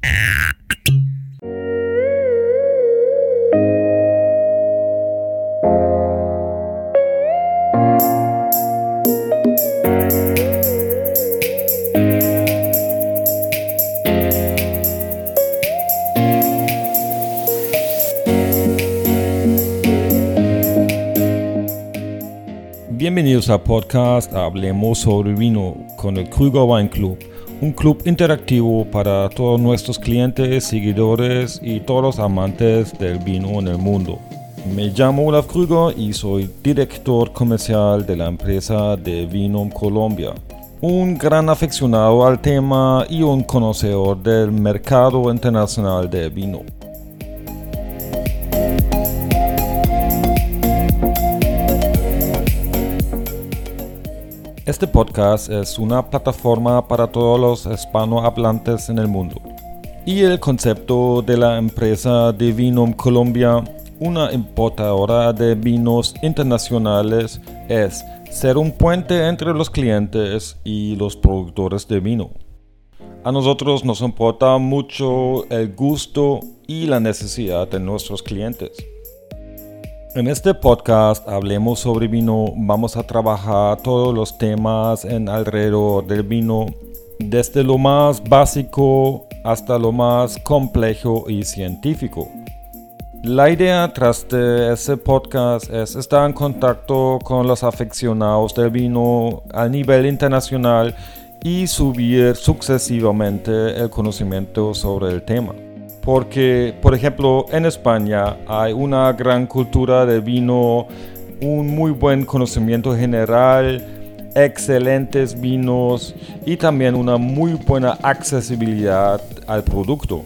Bienvenidos al podcast Hablemos sobre Vino con el Krüger Wine Club, un club interactivo para todos nuestros clientes, seguidores y todos los amantes del vino en el mundo. Me llamo Olaf Krüger y soy director comercial de la empresa de Vinum Colombia. Un gran aficionado al tema y un conocedor del mercado internacional de vino. Este podcast es una plataforma para todos los hispanohablantes en el mundo. Y el concepto de la empresa de Vinum Colombia, una importadora de vinos internacionales, es ser un puente entre los clientes y los productores de vino. A nosotros nos importa mucho el gusto y la necesidad de nuestros clientes. En este podcast Hablemos sobre Vino vamos a trabajar todos los temas en alrededor del vino, desde lo más básico hasta lo más complejo y científico. La idea tras de este podcast es estar en contacto con los aficionados del vino a nivel internacional y subir sucesivamente el conocimiento sobre el tema. Porque, por ejemplo, en España hay una gran cultura de vino, un muy buen conocimiento general, excelentes vinos y también una muy buena accesibilidad al producto.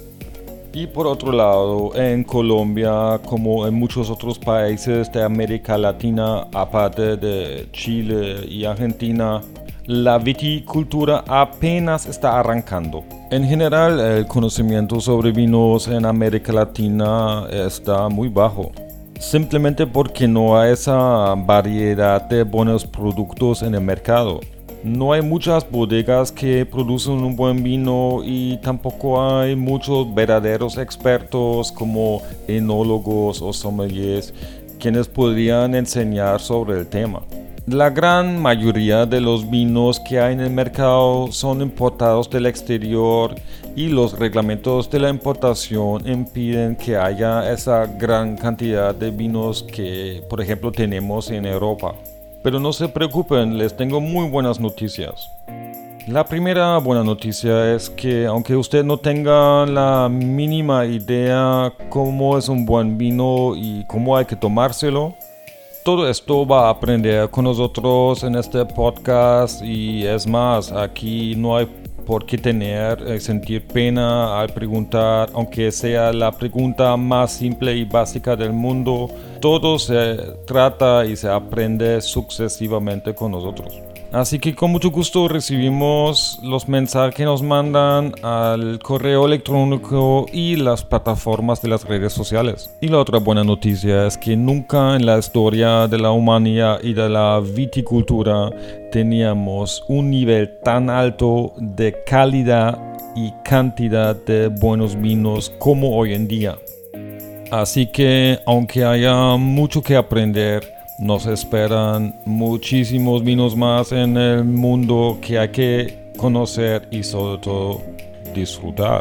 Y por otro lado, en Colombia, como en muchos otros países de América Latina, aparte de Chile y Argentina, la viticultura apenas está arrancando. En general, el conocimiento sobre vinos en América Latina está muy bajo, simplemente porque no hay esa variedad de buenos productos en el mercado. No hay muchas bodegas que producen un buen vino y tampoco hay muchos verdaderos expertos como enólogos o sommeliers quienes podrían enseñar sobre el tema. La gran mayoría de los vinos que hay en el mercado son importados del exterior y los reglamentos de la importación impiden que haya esa gran cantidad de vinos que, por ejemplo, tenemos en Europa. Pero no se preocupen, les tengo muy buenas noticias. La primera buena noticia es que aunque usted no tenga la mínima idea cómo es un buen vino y cómo hay que tomárselo, todo esto va a aprender con nosotros en este podcast y es más, aquí no hay por qué sentir pena al preguntar, aunque sea la pregunta más simple y básica del mundo, todo se trata y se aprende sucesivamente con nosotros. Así que con mucho gusto recibimos los mensajes que nos mandan al correo electrónico y las plataformas de las redes sociales. Y la otra buena noticia es que nunca en la historia de la humanidad y de la viticultura teníamos un nivel tan alto de calidad y cantidad de buenos vinos como hoy en día. Así que aunque haya mucho que aprender, nos esperan muchísimos vinos más en el mundo que hay que conocer y sobre todo disfrutar.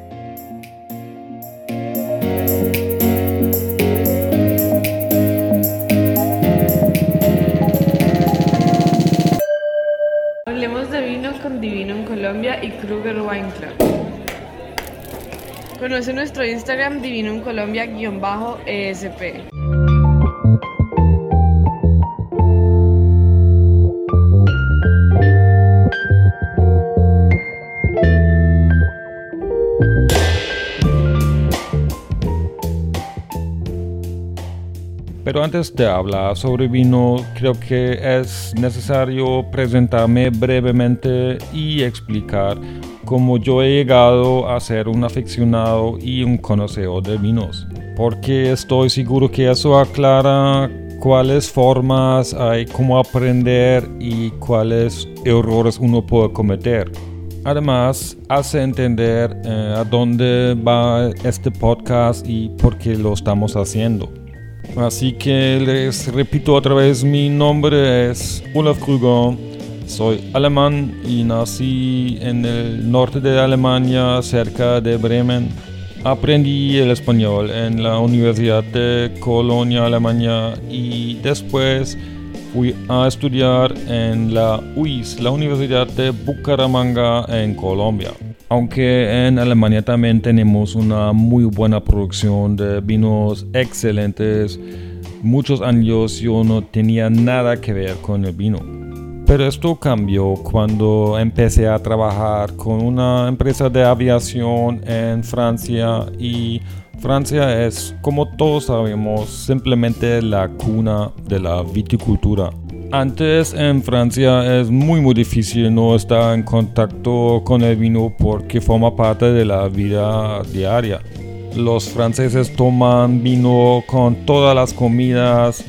Hablemos de vino con Vinum Colombia y Krüger Wine Club. Conoce nuestro Instagram Vinum Colombia_ESP. Pero antes de hablar sobre vino, creo que es necesario presentarme brevemente y explicar cómo yo he llegado a ser un aficionado y un conocedor de vinos. Porque estoy seguro que eso aclara cuáles formas hay, cómo aprender y cuáles errores uno puede cometer. Además, hace entender a dónde va este podcast y por qué lo estamos haciendo. Así que les repito otra vez, mi nombre es Olaf Krüger, soy alemán y nací en el norte de Alemania, cerca de Bremen. Aprendí el español en la Universidad de Colonia, Alemania, y después fui a estudiar en la UIS, la Universidad de Bucaramanga en Colombia. Aunque en Alemania también tenemos una muy buena producción de vinos excelentes, muchos años yo no tenía nada que ver con el vino. Pero esto cambió cuando empecé a trabajar con una empresa de aviación en Francia, y Francia es, como todos sabemos, simplemente la cuna de la viticultura. Antes en Francia es muy difícil no estar en contacto con el vino porque forma parte de la vida diaria. Los franceses toman vino con todas las comidas.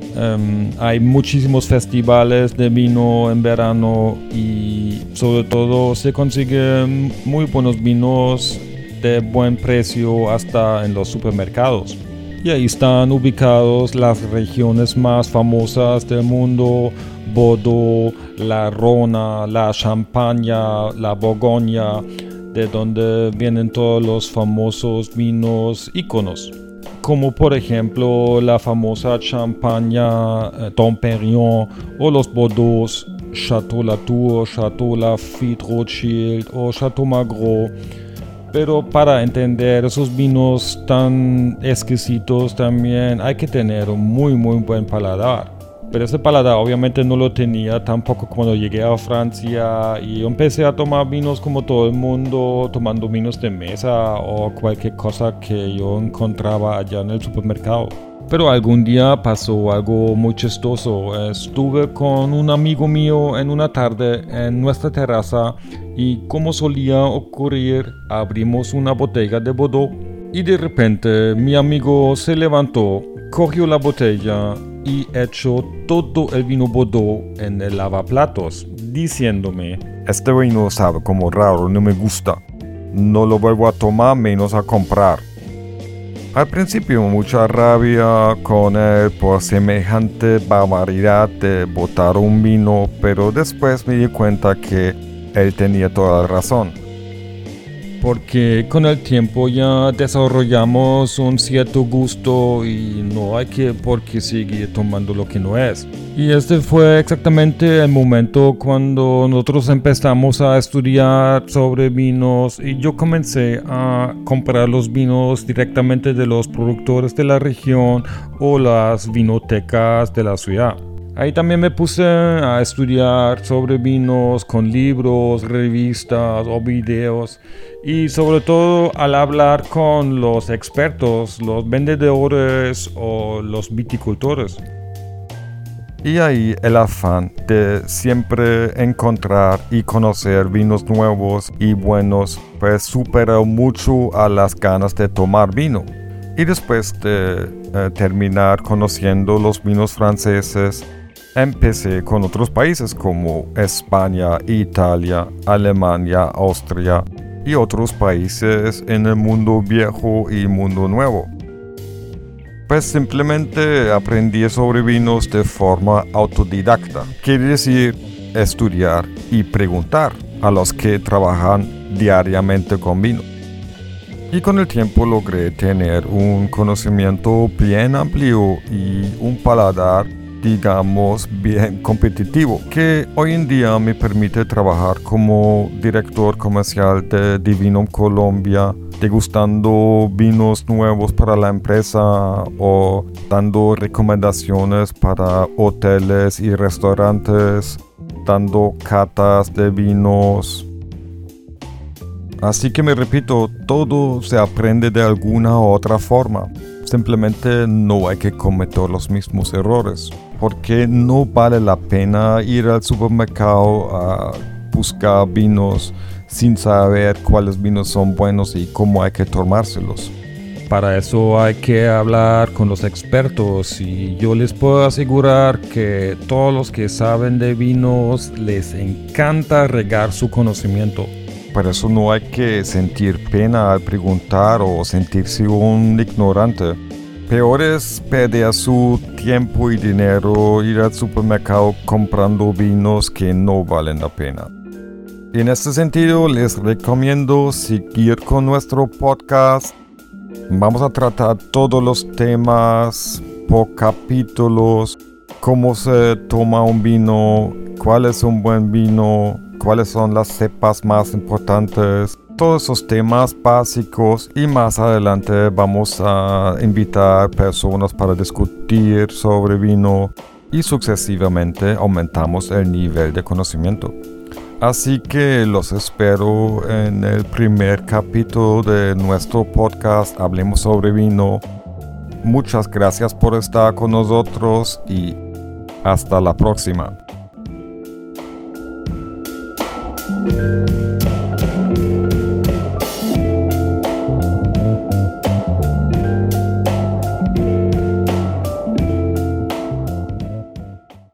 Hay muchísimos festivales de vino en verano y sobre todo se consiguen muy buenos vinos de buen precio hasta en los supermercados. Y ahí están ubicados las regiones más famosas del mundo: Bordeaux, la Rhône, la Champaña, la Borgoña, de donde vienen todos los famosos vinos íconos, como por ejemplo la famosa Champaña Dom Pérignon, o los Bordeaux, Château Latour, Château Lafite Rothschild o Château Margaux. Pero para entender esos vinos tan exquisitos también hay que tener un muy buen paladar. Pero ese paladar obviamente no lo tenía tampoco cuando llegué a Francia y empecé a tomar vinos como todo el mundo, tomando vinos de mesa o cualquier cosa que yo encontraba allá en el supermercado. Pero algún día pasó algo muy chistoso. Estuve con un amigo mío en una tarde en nuestra terraza y, como solía ocurrir, abrimos una botella de Bordeaux y de repente mi amigo se levantó, cogió la botella y echó todo el vino Bordeaux en el lavaplatos, diciéndome: "Este vino sabe como raro, no me gusta. No lo vuelvo a tomar, menos a comprar". Al principio mucha rabia con él por semejante barbaridad de botar un vino, pero después me di cuenta que él tenía toda la razón. Porque con el tiempo ya desarrollamos un cierto gusto y no hay por qué seguir tomando lo que no es. Y este fue exactamente el momento cuando nosotros empezamos a estudiar sobre vinos y yo comencé a comprar los vinos directamente de los productores de la región o las vinotecas de la ciudad. Ahí también me puse a estudiar sobre vinos con libros, revistas o videos, y sobre todo al hablar con los expertos, los vendedores o los viticultores. Y ahí el afán de siempre encontrar y conocer vinos nuevos y buenos pues superó mucho a las ganas de tomar vino. Y después de terminar conociendo los vinos franceses, empecé con otros países como España, Italia, Alemania, Austria y otros países en el mundo viejo y mundo nuevo. Pues simplemente aprendí sobre vinos de forma autodidacta. Quiere decir estudiar y preguntar a los que trabajan diariamente con vino. Y con el tiempo logré tener un conocimiento bien amplio y un paladar, digamos, bien competitivo, que hoy en día me permite trabajar como director comercial de Divinum Colombia, degustando vinos nuevos para la empresa o dando recomendaciones para hoteles y restaurantes, dando catas de vinos. Así que me repito, todo se aprende de alguna u otra forma. Simplemente no hay que cometer los mismos errores, porque no vale la pena ir al supermercado a buscar vinos sin saber cuáles vinos son buenos y cómo hay que tomárselos. Para eso hay que hablar con los expertos, y yo les puedo asegurar que todos los que saben de vinos les encanta regar su conocimiento. Por eso no hay que sentir pena al preguntar o sentirse un ignorante. Peor es perder su tiempo y dinero ir al supermercado comprando vinos que no valen la pena. En este sentido, les recomiendo seguir con nuestro podcast. Vamos a tratar todos los temas por capítulos, cómo se toma un vino, cuál es un buen vino, cuáles son las cepas más importantes, todos esos temas básicos, y más adelante vamos a invitar personas para discutir sobre vino y sucesivamente aumentamos el nivel de conocimiento. Así que los espero en el primer capítulo de nuestro podcast Hablemos sobre Vino. Muchas gracias por estar con nosotros y hasta la próxima.